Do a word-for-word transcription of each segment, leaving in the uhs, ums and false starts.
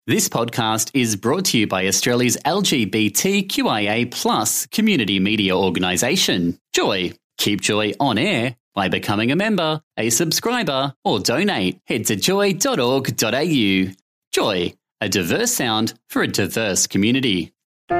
This podcast is brought to you by Australia's L G B T Q I A plus community media organisation, Joy. Keep Joy on air by becoming a member, a subscriber, or donate. Head to joy dot org dot a u. Joy, a diverse sound for a diverse community.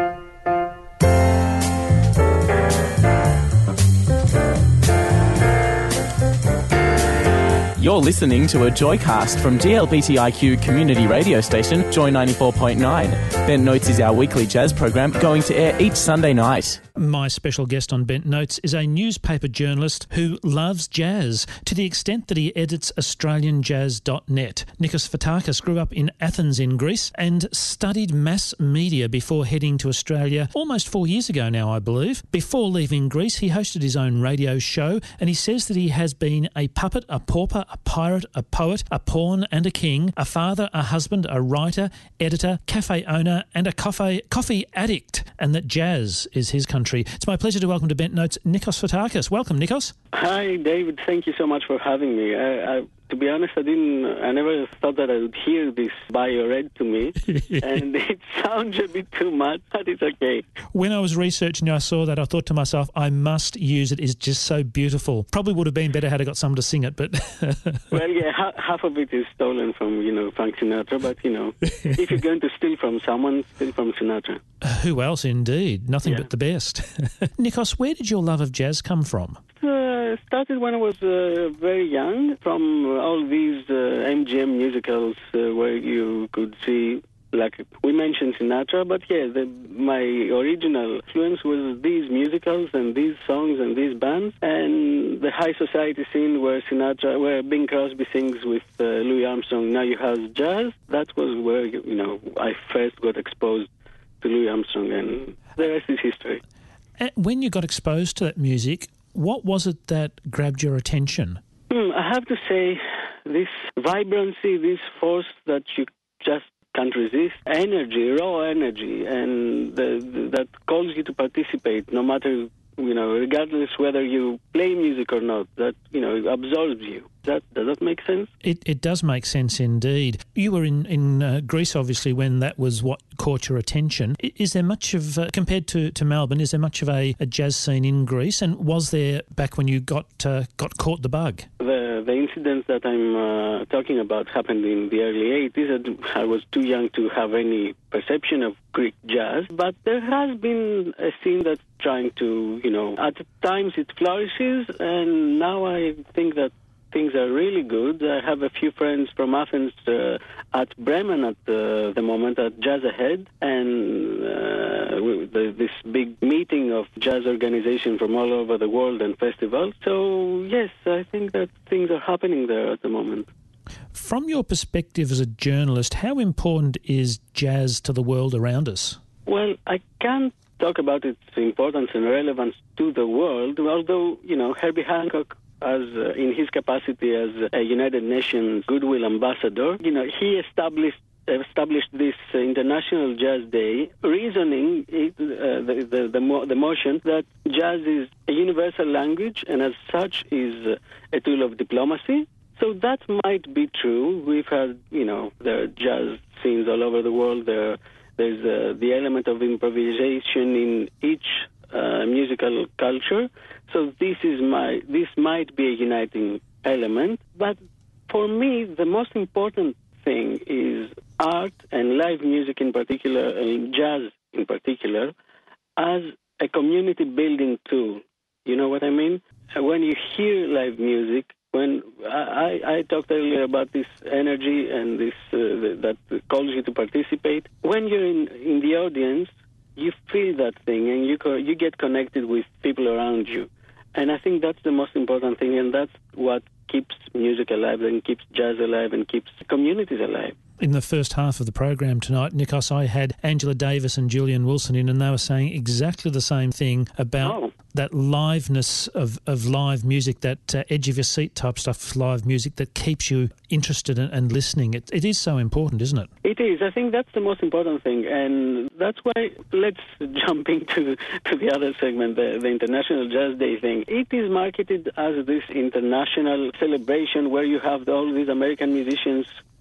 You're listening to a Joycast from D L B T I Q community radio station, Joy ninety-four point nine. Bent Notes is our weekly jazz program going to air each Sunday night. My special guest on Bent Notes is a newspaper journalist who loves jazz to the extent that he edits Australian Jazz dot net. Nikos Fotakis grew up in Athens in Greece and studied mass media before heading to Australia almost four years ago now, I believe. Before leaving Greece, he hosted his own radio show, and he says that he has been a puppet, a pauper, a pirate, a poet, a pawn and a king, a father, a husband, a writer, editor, cafe owner and a coffee, coffee addict, and that jazz is his country. It's my pleasure to welcome to Bent Notes Nikos Fotakis. Welcome, Nikos. Hi, David. Thank you so much for having me. I, I, to be honest, I didn't. I never thought that I would hear this bio read to me, and it sounds a bit too much, but it's okay. When I was researching, I saw that. I thought to myself, I must use it. It's just so beautiful. Probably would have been better had I got someone to sing it, but well, yeah, ha- half of it is stolen from you know Frank Sinatra. But you know, if you're going to steal from someone, steal from Sinatra. Who else, indeed? Nothing yeah. but the best. Nikos, where did your love of jazz come from? Uh, started when I was uh, very young, from all these uh, M G M musicals uh, where you could see, like we mentioned Sinatra, but yeah, the, my original influence was these musicals and these songs and these bands, and the high society scene where Sinatra, where Bing Crosby sings with uh, Louis Armstrong, Now You Have Jazz. That was where you know I first got exposed to Louis Armstrong, and the rest is history. And when you got exposed to that music, what was it that grabbed your attention? Hmm, I have to say, this vibrancy, this force that you just can't resist, energy, raw energy, and the, the, that calls you to participate, no matter, you know, regardless whether you play music or not, that, you know, absorbs you. That, does that make sense? It it does make sense indeed. You were in, in uh, Greece, obviously, when that was what caught your attention. Is there much of, uh, compared to, to Melbourne, is there much of a, a jazz scene in Greece? And was there, back when you got uh, got caught the bug? The the incidents that I'm uh, talking about happened in the early eighties. I was too young to have any perception of Greek jazz, but there has been a scene that's trying to, you know, at times it flourishes, and now I think that things are really good. I have a few friends from Athens uh, at Bremen at the, the moment at Jazz Ahead, and uh, the, this big meeting of jazz organizations from all over the world and festivals. So, yes, I think that things are happening there at the moment. From your perspective as a journalist, how important is jazz to the world around us? Well, I can't talk about its importance and relevance to the world, although, you know, Herbie Hancock, as uh, in his capacity as a United Nations Goodwill Ambassador, you know, he established established this uh, International Jazz Day, reasoning it, uh, the the the, mo- the motion that jazz is a universal language and as such is uh, a tool of diplomacy. So that might be true. We've had, you know, there are jazz scenes all over the world. There, there's uh, the element of improvisation in each uh, musical culture. So this is my this might be a uniting element, but for me the most important thing is art and live music in particular, and jazz in particular, as a community building tool. You know what I mean? When you hear live music, when I, I talked earlier about this energy and this uh, that calls you to participate, when you're in, in the audience, you feel that thing and you co- you get connected with people around you. And I think that's the most important thing, and that's what keeps music alive and keeps jazz alive and keeps communities alive. In the first half of the program tonight, Nikos, I had Angela Davis and Julian Wilson in, and they were saying exactly the same thing about oh. that liveness of, of live music, that uh, edge-of-your-seat type stuff of live music that keeps you interested in, and listening. It, it is so important, isn't it? It is. I think that's the most important thing, and that's why let's jump into to the other segment, the, the International Jazz Day thing. It is marketed as this international celebration where you have all these American musicians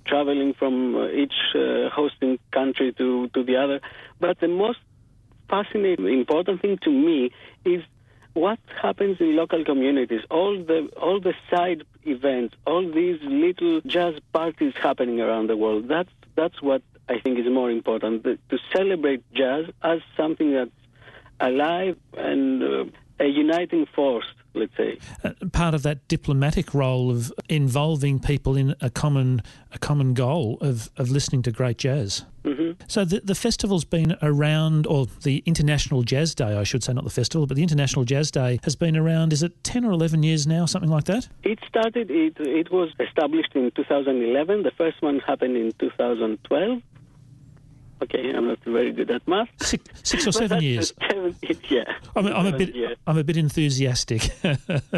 traveling from uh, each uh, hosting country to, to the other. But the most fascinating, important thing to me is what happens in local communities, all the all the side events, all these little jazz parties happening around the world. That's that's what I think is more important, the, to celebrate jazz as something that's alive and uh, a uniting force, let's say. Uh, part of that diplomatic role of involving people in a common a common goal of, of listening to great jazz. Mm-hmm. So the, the festival's been around, or the International Jazz Day, I should say, not the festival, but the International Jazz Day has been around, is it ten or eleven years now, something like that? It started, it, it was established in two thousand eleven. The first one happened in two thousand twelve. Okay, I'm not very good at math. Six, six or seven years. Seven, yeah. I'm, I'm a bit. Yeah. I'm a bit enthusiastic. yeah,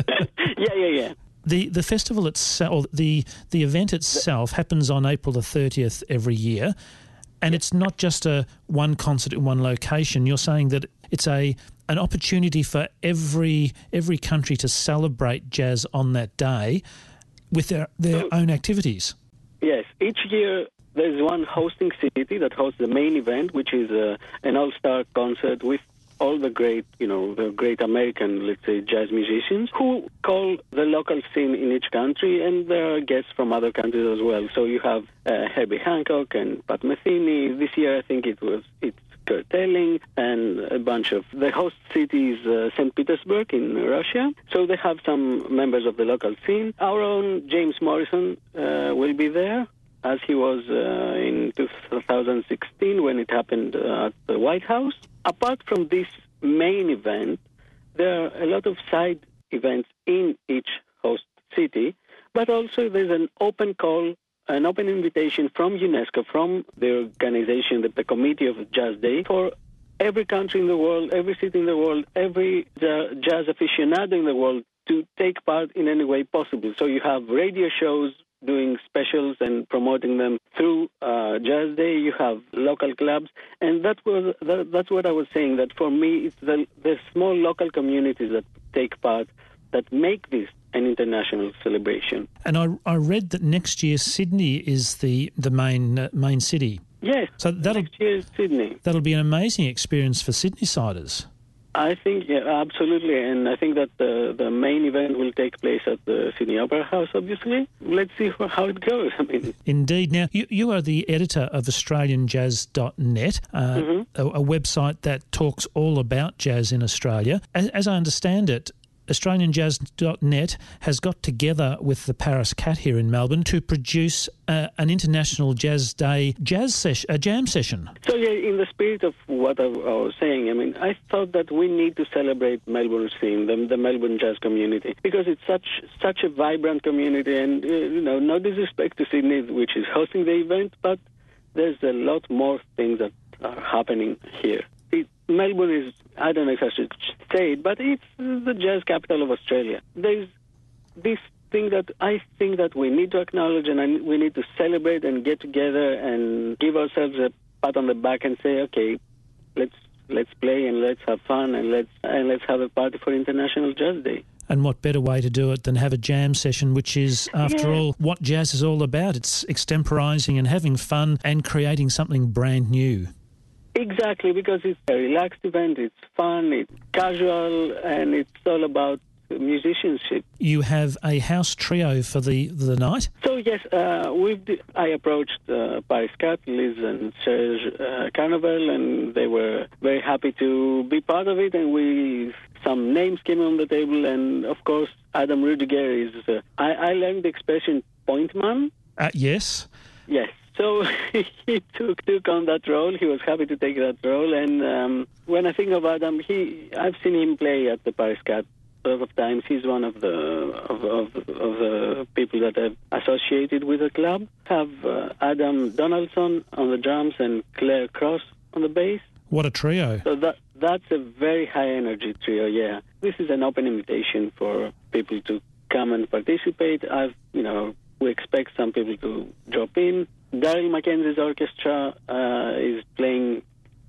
yeah, yeah. The the festival itself, the the event itself, happens on April the thirtieth every year, and it's not just a one concert in one location. You're saying that it's a an opportunity for every every country to celebrate jazz on that day with their their So, own activities. Yes, each year there's one hosting city that hosts the main event, which is uh, an all-star concert with all the great, you know, the great American, let's say, jazz musicians who call the local scene in each country, and there are guests from other countries as well. So you have uh, Herbie Hancock and Pat Metheny. This year, I think it was it's Kurt Elling and a bunch of the host city is uh, Saint Petersburg in Russia. So they have some members of the local scene. Our own James Morrison uh, will be there, as he was uh, in two thousand sixteen when it happened uh, at the White House. Apart from this main event, there are a lot of side events in each host city, but also there's an open call, an open invitation from UNESCO, from the organization, the, the Committee of Jazz Day, for every country in the world, every city in the world, every uh, jazz aficionado in the world to take part in any way possible. So you have radio shows doing specials and promoting them through uh, Jazz Day. You have local clubs, and that was that, that's what I was saying. That for me, it's the the small local communities that take part that make this an international celebration. And I I read that next year Sydney is the the main uh, main city. Yes. So that'll next year is Sydney. That'll be an amazing experience for Sydney-siders. I think, yeah, absolutely, and I think that the the main event will take place at the Sydney Opera House, obviously. Let's see how it goes. I mean, Indeed. Now, you, you are the editor of Australian Jazz dot net, uh, mm-hmm. a, a website that talks all about jazz in Australia. As, as I understand it, Australian Jazz dot net has got together with the Paris Cat here in Melbourne to produce uh, an International Jazz Day jazz session, a jam session. So, yeah, in the spirit of what I, I was saying, I mean, I thought that we need to celebrate Melbourne scene, the, the Melbourne jazz community, because it's such such a vibrant community, and, uh, you know, no disrespect to Sydney, which is hosting the event, but there's a lot more things that are happening here. It, Melbourne is, I don't know if I should say it, but it's the jazz capital of Australia. There's this thing that I think that we need to acknowledge, and I, we need to celebrate and get together and give ourselves a pat on the back and say, okay, let's let's play and let's have fun and let's and let's have a party for International Jazz Day. And what better way to do it than have a jam session, which is, after yeah. all, what jazz is all about. It's extemporising and having fun and creating something brand new. Exactly, because it's a relaxed event, it's fun, it's casual, and it's all about musicianship. You have a house trio for the, the night? So, yes, uh, we've, I approached uh, Paris Cat, Liz and Serge uh, Carnival, and they were very happy to be part of it, and we some names came on the table, and, of course, Adam Rudiger is... Uh, I, I learned the expression point man. Uh, yes. Yes. So he took took on that role. He was happy to take that role. And um, when I think of Adam, he I've seen him play at the Paris Cat a lot of times. He's one of the of, of, of the people that I've associated with the club. Have uh, Adam Donaldson on the drums and Claire Cross on the bass. What a trio. So that that's a very high energy trio, yeah. This is an open invitation for people to come and participate. I've, you know, we expect some people to drop in. Daryl Mackenzie's orchestra uh, is playing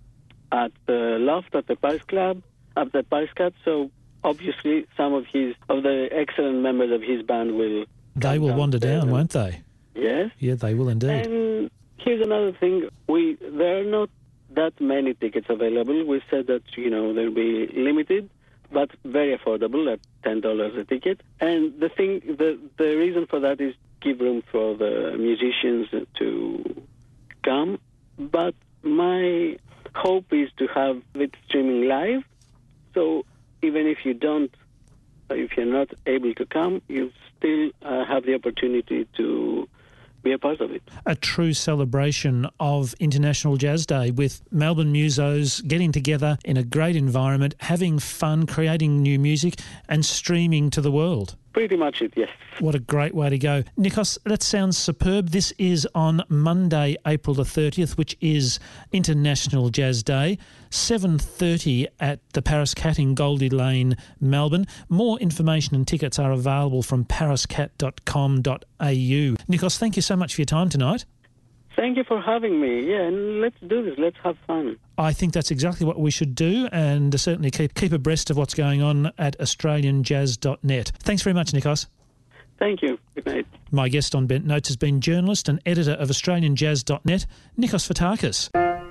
at the Loft at the Paris Club, at the Paris Cat, so obviously some of his of the excellent members of his band will... They will wander down, and, won't they? Yes. Yeah, they will indeed. And here's another thing. We There are not that many tickets available. We said that, you know, they'll be limited, but very affordable at ten dollars a ticket. And the thing, the, the reason for that is give room for the musicians to come. But my hope is to have it streaming live. So even if you don't, if you're not able to come, you still uh, have the opportunity to be a part of it. A true celebration of International Jazz Day, with Melbourne musos getting together in a great environment, having fun, creating new music and streaming to the world. Pretty much it, yes. What a great way to go. Nikos, that sounds superb. This is on Monday, April the thirtieth, which is International Jazz Day, seven thirty at the Paris Cat in Goldie Lane, Melbourne. More information and tickets are available from paris cat dot com dot a u. Nikos, thank you so much for your time tonight. Thank you for having me. Yeah, and let's do this. Let's have fun. I think that's exactly what we should do, and certainly keep keep abreast of what's going on at australian jazz dot net. Thanks very much, Nikos. Thank you. Good night. My guest on Bent Notes has been journalist and editor of australian jazz dot net, Nikos Fotakis.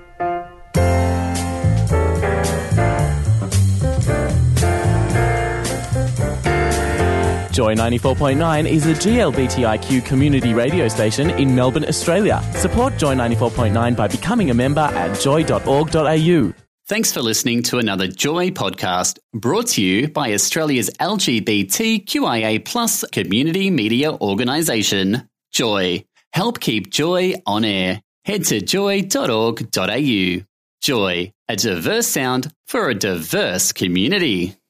Joy ninety-four point nine is a G L B T I Q community radio station in Melbourne, Australia. Support Joy ninety-four point nine by becoming a member at joy dot org dot a u. Thanks for listening to another Joy podcast brought to you by Australia's L G B T Q I A plus community media organisation, Joy. Help keep Joy on air. Head to joy dot org dot a u. Joy, a diverse sound for a diverse community.